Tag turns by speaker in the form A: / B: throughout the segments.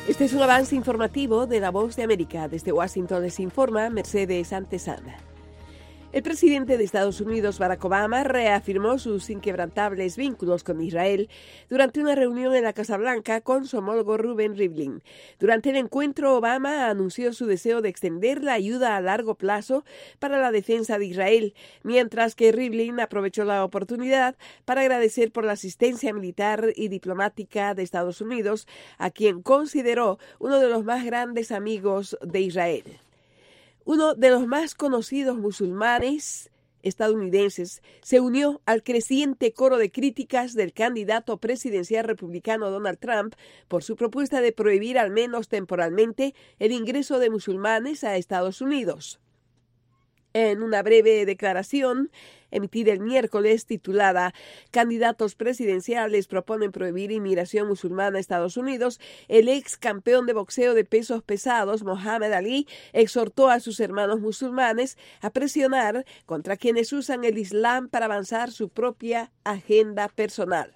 A: Este es un avance informativo de La Voz de América. Desde Washington les informa Mercedes Antezana. El presidente de Estados Unidos, Barack Obama, reafirmó sus inquebrantables vínculos con Israel durante una reunión en la Casa Blanca con su homólogo Reuven Rivlin. Durante el encuentro, Obama anunció su deseo de extender la ayuda a largo plazo para la defensa de Israel, mientras que Rivlin aprovechó la oportunidad para agradecer por la asistencia militar y diplomática de Estados Unidos, a quien consideró uno de los más grandes amigos de Israel. Uno de los más conocidos musulmanes estadounidenses se unió al creciente coro de críticas del candidato presidencial republicano Donald Trump por su propuesta de prohibir al menos temporalmente el ingreso de musulmanes a Estados Unidos. En una breve declaración emitida el miércoles titulada «Candidatos presidenciales proponen prohibir inmigración musulmana a Estados Unidos», el ex campeón de boxeo de pesos pesados, Muhammad Ali, exhortó a sus hermanos musulmanes a presionar contra quienes usan el Islam para avanzar su propia agenda personal.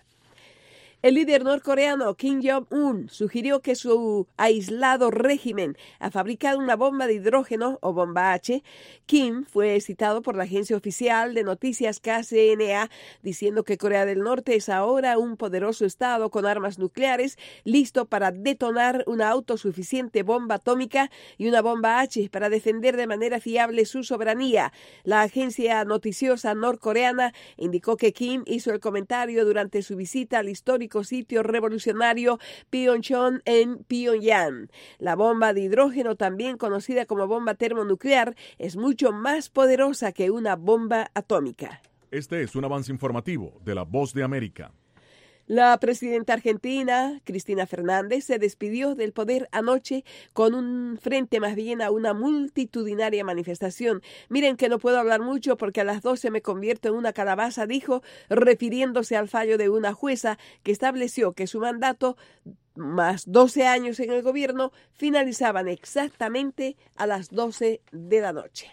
A: El líder norcoreano Kim Jong-un sugirió que su aislado régimen ha fabricado una bomba de hidrógeno o bomba H. Kim fue citado por la agencia oficial de noticias KCNA diciendo que Corea del Norte es ahora un poderoso estado con armas nucleares listo para detonar una autosuficiente bomba atómica y una bomba H para defender de manera fiable su soberanía. La agencia noticiosa norcoreana indicó que Kim hizo el comentario durante su visita al histórico sitio revolucionario Pyeongchon en Pyongyang. La bomba de hidrógeno, también conocida como bomba termonuclear, es mucho más poderosa que una bomba atómica.
B: Este es un avance informativo de La Voz de América.
A: La presidenta argentina, Cristina Fernández, se despidió del poder anoche con un frente más bien a una multitudinaria manifestación. Miren que no puedo hablar mucho porque a las 12 me convierto en una calabaza, dijo, refiriéndose al fallo de una jueza que estableció que su mandato, más 12 años en el gobierno, finalizaban exactamente a las 12 de la noche.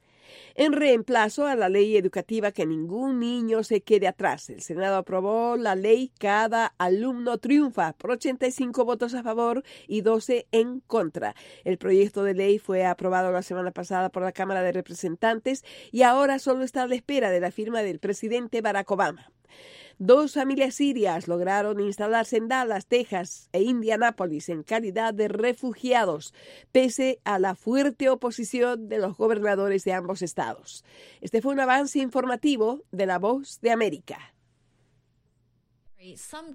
A: En reemplazo a la ley educativa que ningún niño se quede atrás, el Senado aprobó la ley Cada Alumno Triunfa por 85 votos a favor y 12 en contra. El proyecto de ley fue aprobado la semana pasada por la Cámara de Representantes y ahora solo está a la espera de la firma del presidente Barack Obama. 2 familias sirias lograron instalarse en Dallas, Texas e Indianápolis en calidad de refugiados, pese a la fuerte oposición de los gobernadores de ambos estados. Este fue un avance informativo de La Voz de América.